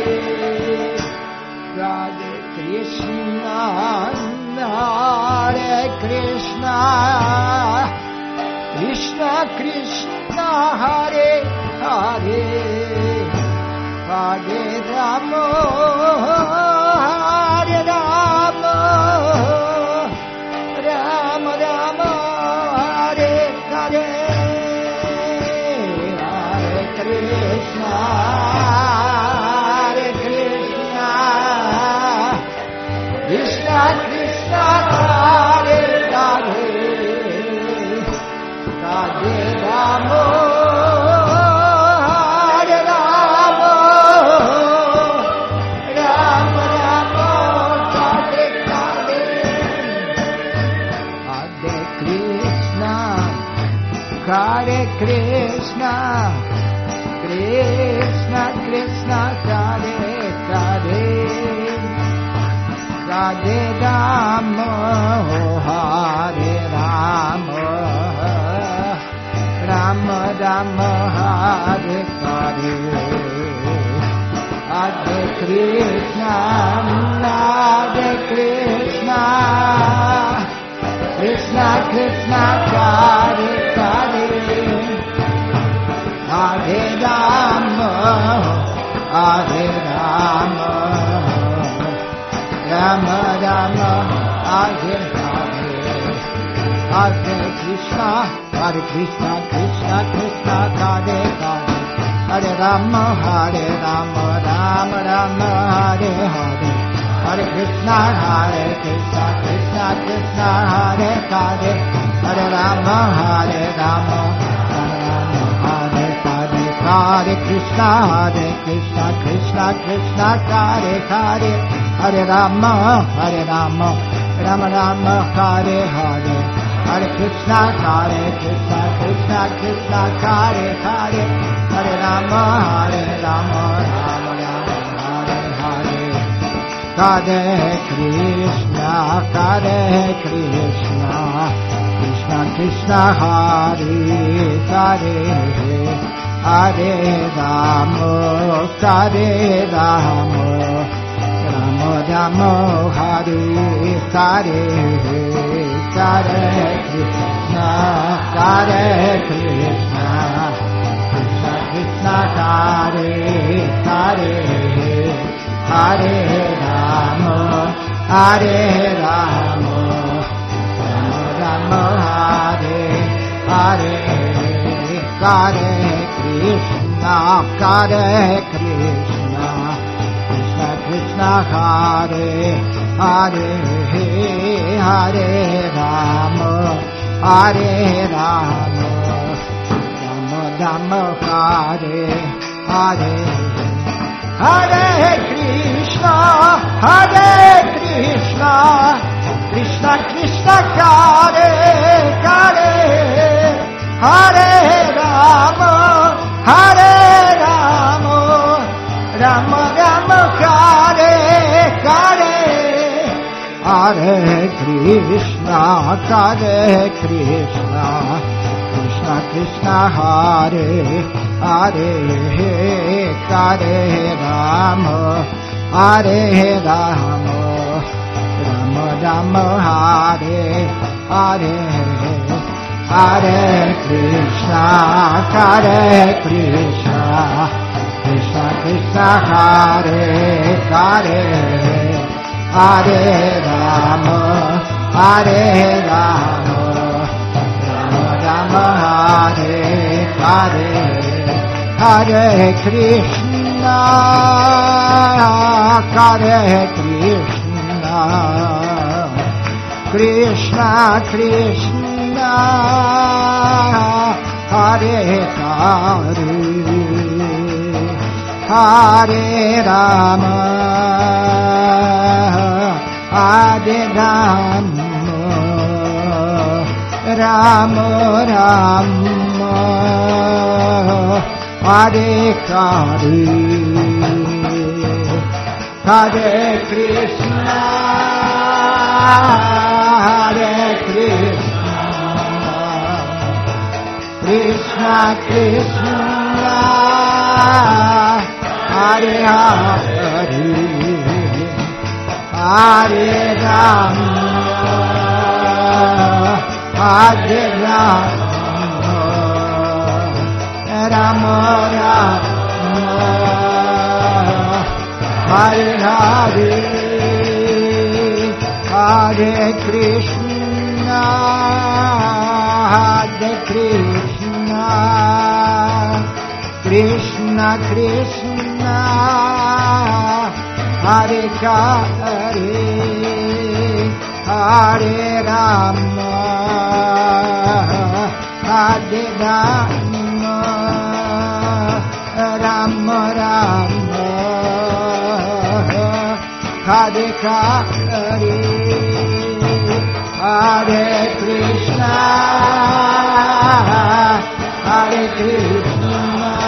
Hare Krishna, Hare Krishna, Krishna Krishna, Hare Hare, Hare Rama, Hare Rama, Rama Rama, Hare Hare, Hare Krishna, Hare Krishna, Krishna Krishna, Hare Hare, Hare Rama, Hare Rama, Rama Rama, Hare Hare, Hare Krishna, Hare Krishna, Krishna Krishna, Hare Hare, Hare Rama, Hare Rama, Rama Rama, Hare Hare, Hare Krishna, Hare Krishna, Krishna Krishna, Hare Hare, Hare Rama, Hare Rama, Rama Rama, Hare Hare, Hare Krishna, Hare Krishna, Krishna Krishna, Hare Hare, Hare Rama, Hare Rama, Rama Rama, Hare Hare, Hare Krishna, Hare Krishna, Krishna Krishna, Hare Hare, Hare Rama, Hare Rama, Rama Rama, Hare Hare, Hare Krishna, Hare Krishna, Krishna Krishna, Hare Hare, Hare Rama, Hare Rama, Rama Rama, Hare Hare, Hare Krishna, Hare Krishna, Krishna Krishna, Hare Hare, Hare Rama, Hare Rama, Rama Rama, Hare Hare, Hare Krishna, Hare Krishna, Krishna Krishna, Hare Hare, Hare Rama, Hare Rama, Rama Rama, Hare Hare, Hare Krishna, Hare Krishna, Krishna Krishna, Hare Hare, Hare Rama, Hare Rama, Rama Rama, Hare Hare, Hare Krishna, Hare Krishna, Krishna Krishna, Hare Hare, Hare Rama, Hare Rama, Rama Rama, Hare Hare, Hare Krishna, Hare Krishna, Krishna Krishna, Hare Hare, Hare Rama, Hare Rama, Rama Rama, Hare Hare, Hare Krishna, Hare Krishna, Krishna Krishna, Hare Hare, Hare Rama, Hare Rama, Rama Rama, Hare Hare, Hare Krishna, Hare Krishna, Krishna Krishna, Hare Hare, Hare Rama, Hare Rama, Rama Rama, Hare Hare, Hare Krishna, Hare Krishna, Krishna Krishna Hare Hare Hare Rama Hare Rama Rama Rama Hare Hare Hare Krishna Hare Krishna Krishna Krishna Hare Hare Hare Rama Hare Rama Rama Rama Hare Hare Hare Krishna Hare Krishna Krishna Krishna Hare Hare Hare Rama Hare Rama Rama Rama Hare Hare Hare Krishna Hare Krishna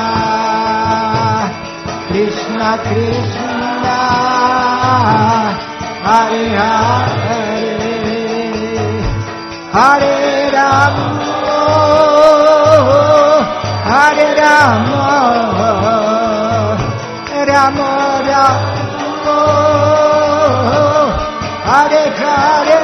Krishna Krishna Hare Hare Hare Rama Hare Rama Rama Rama Hare Hare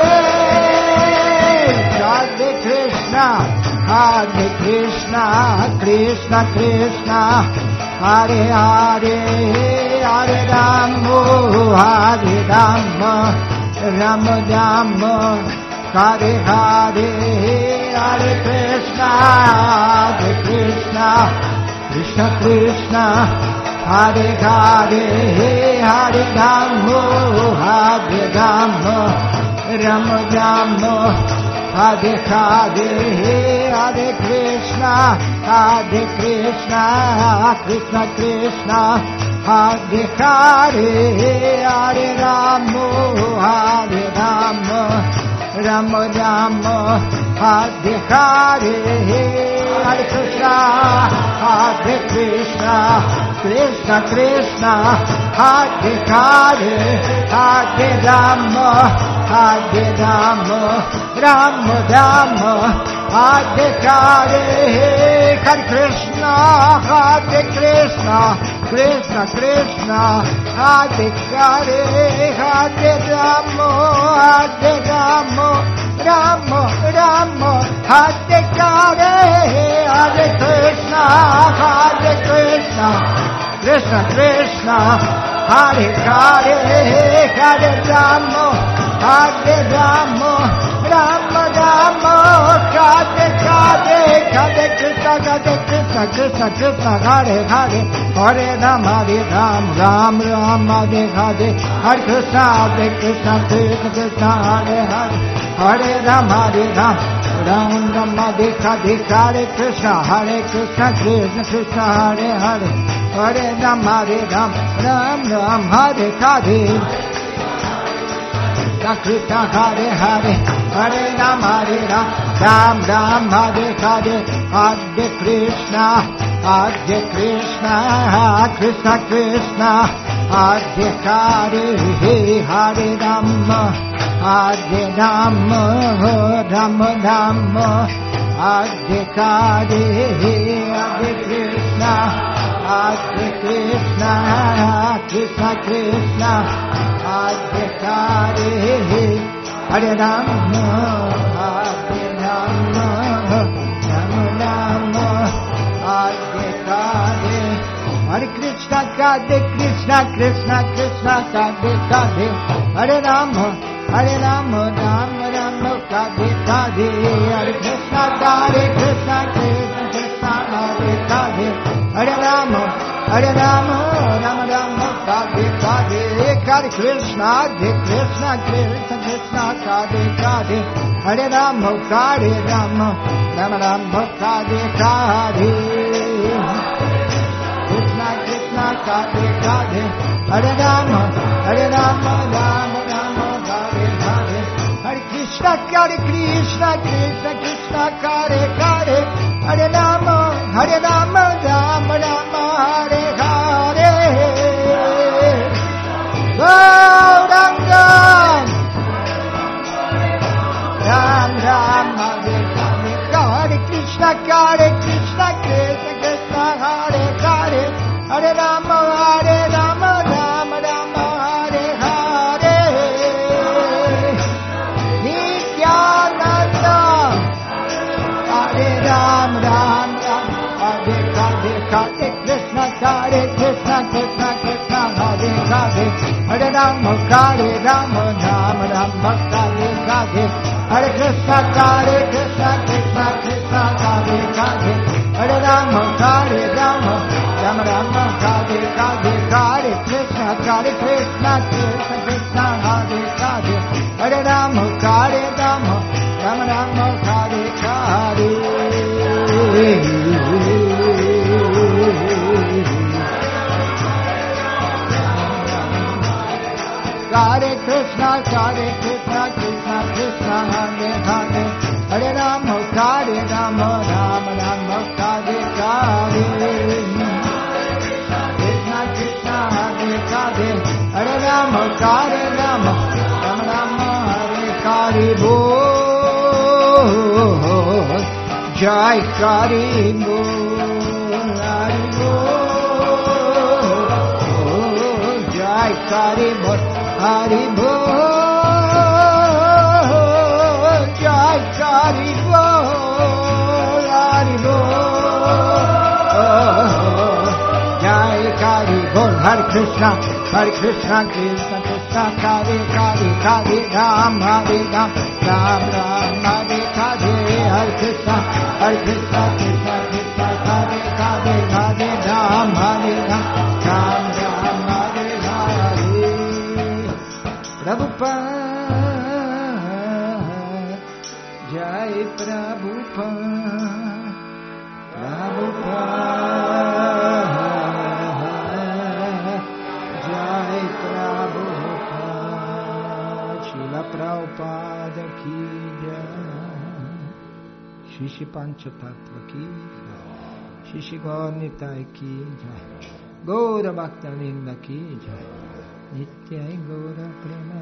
Hare Krishna Hare Krishna Krishna Krishna Hare Hare Hare Rama Hare Rama Rama Rama Hare Hare Hare Krishna Hare Krishna Krishna Krishna Hare Hare Hare Rama Hare Rama Rama Rama Hare Hare Hare Krishna Hare Krishna Krishna Krishna Hare Hare Hare Rama Hare Rama Rama Rama Hare Hare Hare Krishna Hare Krishna Krishna Krishna Hare Hare Hare Rama Hare Rama Rama Rama Hare Hare Hare Krishna Hare Krishna Krishna Krishna Hare Hare Hare Rama Hare Rama Rama Rama Hare Hare Hare Krishna Hare Krishna Krishna Krishna Hare Hare Hare Rama Hare Rama Rama Rama Hare Hare Hare Krishna Hare Krishna Krishna Krishna Hare Hare Hare Rama Hare Rama Rama Rama Hare Hare Hare Krishna Hare Krishna Krishna Krishna Hare Hare Hare Rama Hare Rama Rama Rama Hare Hare Hare Krishna Hare Krishna Krishna Krishna Hare Hare Hare Rama Hare Rama Rama Rama Hare Hare Krishna Hare Hare Hare Rama Hare Rama Ram Ram Hare Hare Hare Krishna Hare Krishna Krishna Krishna Hare Hare Hare Rama Hare Rama Rama Rama Hare Hare Hare Krishna Hare Krishna Krishna Krishna Hare Hare Hare Rama Hare Rama Rama Rama Hare Hare Hare Krishna Hare Krishna Krishna Krishna Hare Hare Hare Rama Hare Rama Rama Rama Hare Hare Hare Krishna Hare Krishna Krishna Krishna Hare Hare Hare Rama Hare Rama Rama Rama Hare Hare Hare Krishna Hare Krishna Krishna Krishna Radhe Radhe, Hare Rama Hare Rama, Rama Rama Radhe Radhe. Krishna Krishna Radhe Radhe, Hare Rama Hare Rama, Rama Rama Radhe Radhe. Hare Krishna Hare Krishna, Krishna Krishna Hare Hare, Hare Rama Hare Rama, Rama Rama Hare Hare. Gauranga Ram Ram Hare Hare, Hare Krishna Hare Krishna, Krishna Krishna Hare Hare, Hare Rama Hare Rama, Rama Rama Hare Hare. Nityananda Hare Ram Ram Ram Hare Hare, Hare Krishna Hare Krishna, Krishna Krishna Hare Hare, Hare Rama Hare Rama, Rama Rama Hare Hare. Hare Krishna Hare Krishna, Krishna Krishna Hare Hare, Hare Rama Hare Rama, Rama Rama Hare Hare. Hare Krishna Hare Krishna, Krishna Krishna Hare Hare, Hare Rama Hare Rama, Rama Rama Hare Hare. Hare Krishna Hare Krishna, Krishna Krishna Hare Hare, Hare Rama Hare Rama, Rama Rama Hare Hare. Krishna Krishna Hare Hare, Hare Rama Hare Rama, Rama Rama Hare Hare. Bol Jai Kari Bol, Hari Bol, Jai Kari Bol, Hari Bol, Jai Kari Bol, Hari Bol, Jai Kari Bol. Hare Krishna Hare Krishna, Krishna Krishna Hare Hare, Hare Ram Hare Ram, Ram Ram Hare Hare. Hare Krishna Hare Krishna, Krishna Krishna Hare Hare, Hare Ram Hare Ram, Ram Ram Hare Hare. Prabhupada, Jai Prabhupada, Prabhupada, Jai Prabhupada, Srila Prabhupada ki jai, Shri Shri Panchatattva ki jai, Shri Shri Gaur Nitai ki jai, Gaura Bhakta Vrinda ki jai, Nitya Gaura Prema